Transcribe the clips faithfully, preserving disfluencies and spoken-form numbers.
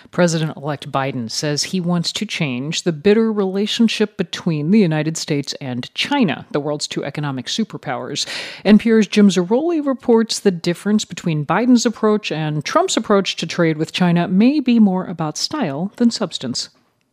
President-elect Biden says he wants to change the bitter relationship between the United States and China, the world's two economic superpowers. N P R's Jim Zarroli reports the difference between Biden's approach and Trump's approach to trade with China may be more about style than substance.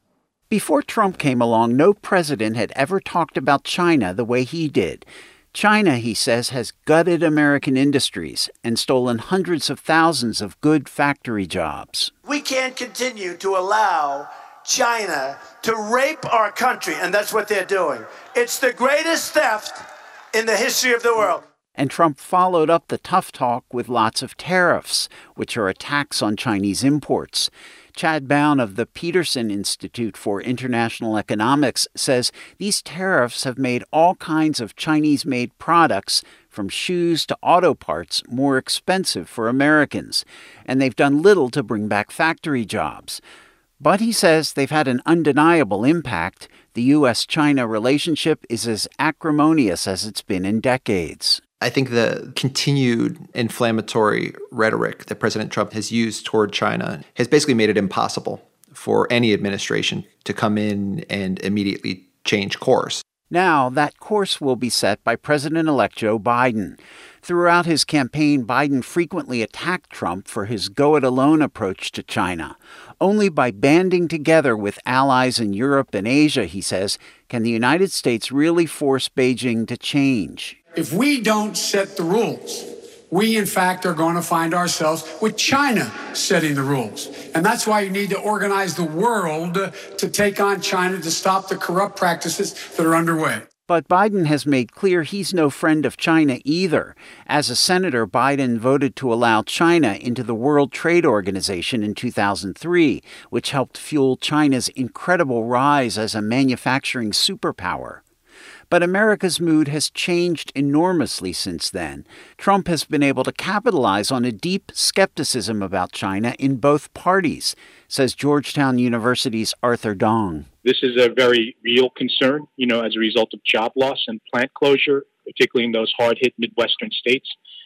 Before Trump came along, no president had ever talked about China the way he did. China, he says, has gutted American industries and stolen hundreds of thousands of good factory jobs. We can't continue to allow China to rape our country, and that's what they're doing. It's the greatest theft in the history of the world. And Trump followed up the tough talk with lots of tariffs, which are a tax on Chinese imports. Chad Bown of the Peterson Institute for International Economics says these tariffs have made all kinds of Chinese-made products, from shoes to auto parts, more expensive for Americans. And they've done little to bring back factory jobs. But he says they've had an undeniable impact. The U S China relationship is as acrimonious as it's been in decades. I think the continued inflammatory rhetoric that President Trump has used toward China has basically made it impossible for any administration to come in and immediately change course. Now, that course will be set by President-elect Joe Biden. Throughout his campaign, Biden frequently attacked Trump for his go-it-alone approach to China. Only by banding together with allies in Europe and Asia, he says, can the United States really force Beijing to change. If we don't set the rules, we, in fact, are going to find ourselves with China setting the rules. And that's why you need to organize the world to take on China to stop the corrupt practices that are underway. But Biden has made clear he's no friend of China either. As a senator, Biden voted to allow China into the World Trade Organization in two thousand three, which helped fuel China's incredible rise as a manufacturing superpower. But America's mood has changed enormously since then. Trump has been able to capitalize on a deep skepticism about China in both parties, says Georgetown University's Arthur Dong. This is a very real concern, you know, as a result of job loss and plant closure, particularly in those hard-hit Midwestern states.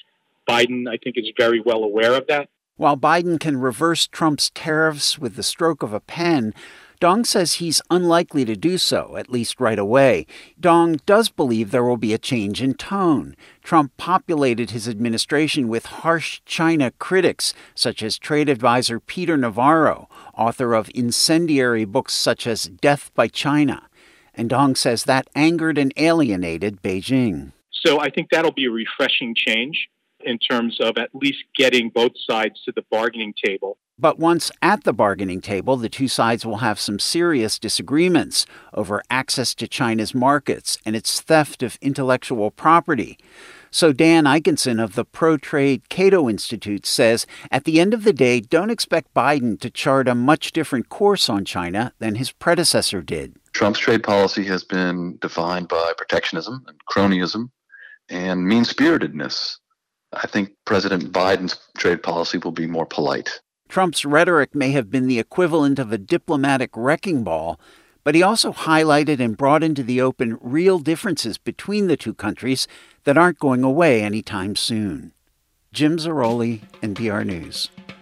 Biden, I think, is very well aware of that. While Biden can reverse Trump's tariffs with the stroke of a pen, Dong says he's unlikely to do so, at least right away. Dong does believe there will be a change in tone. Trump populated his administration with harsh China critics, such as trade advisor Peter Navarro, author of incendiary books such as Death by China. And Dong says that angered and alienated Beijing. So I think that'll be a refreshing change in terms of at least getting both sides to the bargaining table. But once at the bargaining table, the two sides will have some serious disagreements over access to China's markets and its theft of intellectual property. So Dan Ikenson of the Pro-Trade Cato Institute says, at the end of the day, don't expect Biden to chart a much different course on China than his predecessor did. Trump's trade policy has been defined by protectionism and cronyism and mean-spiritedness. I think President Biden's trade policy will be more polite. Trump's rhetoric may have been the equivalent of a diplomatic wrecking ball, but he also highlighted and brought into the open real differences between the two countries that aren't going away anytime soon. Jim Zarroli, N P R News.